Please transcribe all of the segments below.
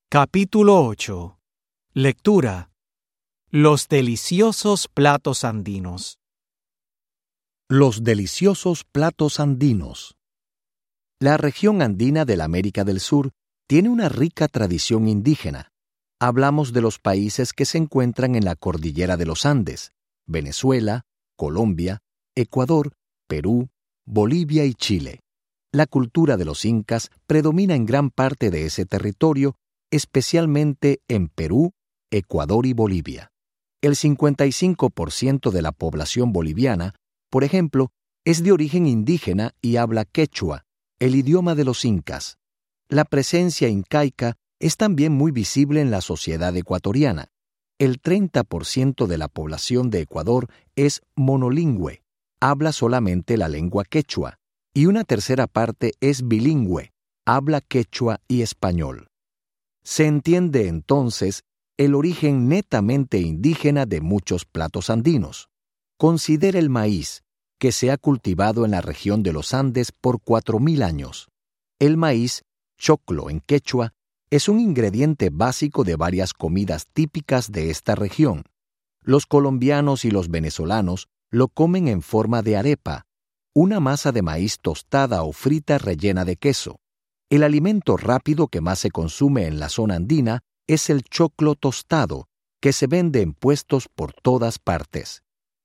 Capítulo 8. Lectura. Los deliciosos platos andinos. Los deliciosos platos andinos. La región andina de la América del Sur tiene una rica tradición indígena. Hablamos de los países que se encuentran en la cordillera de los Andes: Venezuela, Colombia, Ecuador, Perú, Bolivia y Chile. La cultura de los incas predomina en gran parte de ese territorio, especialmente en Perú, Ecuador y Bolivia. El 55% de la población boliviana, por ejemplo, es de origen indígena y habla quechua, el idioma de los incas. La presencia incaica es también muy visible en la sociedad ecuatoriana. El 30% de la población de Ecuador es monolingüe, habla solamente la lengua quechua, y una tercera parte es bilingüe, habla quechua y español. Se entiende entonces el origen netamente indígena de muchos platos andinos. Considere el maíz, que se ha cultivado en la región de los Andes por 4.000 años. El maíz, choclo en quechua, es un ingrediente básico de varias comidas típicas de esta región. Los colombianos y los venezolanos lo comen en forma de arepa, una masa de maíz tostada o frita rellena de queso. El alimento rápido que más se consume en la zona andina es el choclo tostado, que se vende en puestos por todas partes.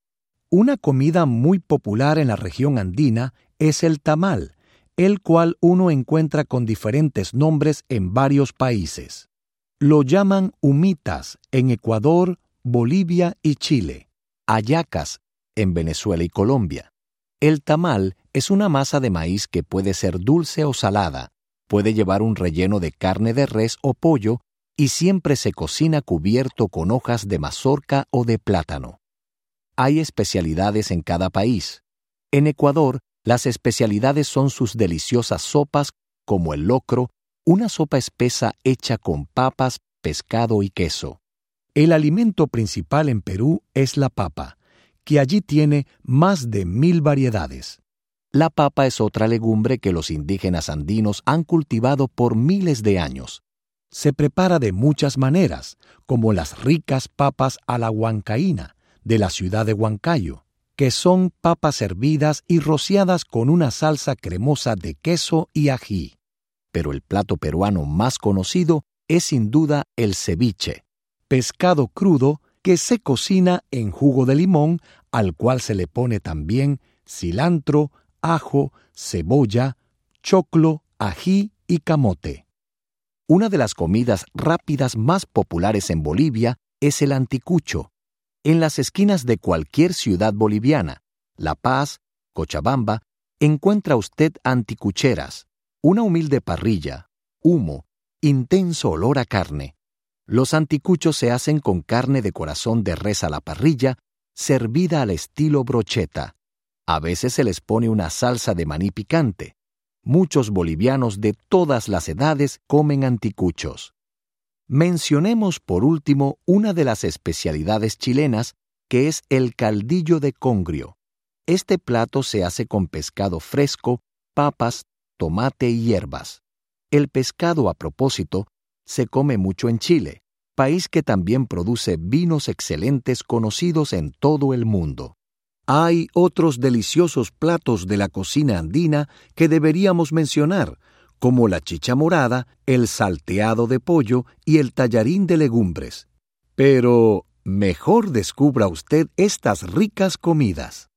Una comida muy popular en la región andina es el tamal, el cual uno encuentra con diferentes nombres en varios países. Lo llaman humitas en Ecuador, Bolivia y Chile, hallacas en Venezuela y Colombia. El tamal es una masa de maíz que puede ser dulce o salada. Puede llevar un relleno de carne de res o pollo y siempre se cocina cubierto con hojas de mazorca o de plátano. Hay especialidades en cada país. En Ecuador, las especialidades son sus deliciosas sopas, como el locro, una sopa espesa hecha con papas, pescado y queso. El alimento principal en Perú es la papa, que allí tiene más de 1.000 variedades. La papa es otra legumbre que los indígenas andinos han cultivado por miles de años. Se prepara de muchas maneras, como las ricas papas a la huancaína, de la ciudad de Huancayo, que son papas hervidas y rociadas con una salsa cremosa de queso y ají. Pero el plato peruano más conocido es sin duda el ceviche, pescado crudo que se cocina en jugo de limón, al cual se le pone también cilantro, ajo, cebolla, choclo, ají y camote. Una de las comidas rápidas más populares en Bolivia es el anticucho. En las esquinas de cualquier ciudad boliviana, La Paz, Cochabamba, encuentra usted anticucheras, una humilde parrilla, humo, intenso olor a carne. Los anticuchos se hacen con carne de corazón de res a la parrilla, servida al estilo brocheta. A veces se les pone una salsa de maní picante. Muchos bolivianos de todas las edades comen anticuchos. Mencionemos por último una de las especialidades chilenas, que es el caldillo de congrio. Este plato se hace con pescado fresco, papas, tomate y hierbas. El pescado, a propósito, se come mucho en Chile, país que también produce vinos excelentes conocidos en todo el mundo. Hay otros deliciosos platos de la cocina andina que deberíamos mencionar, como la chicha morada, el salteado de pollo y el tallarín de legumbres. Pero mejor descubra usted estas ricas comidas.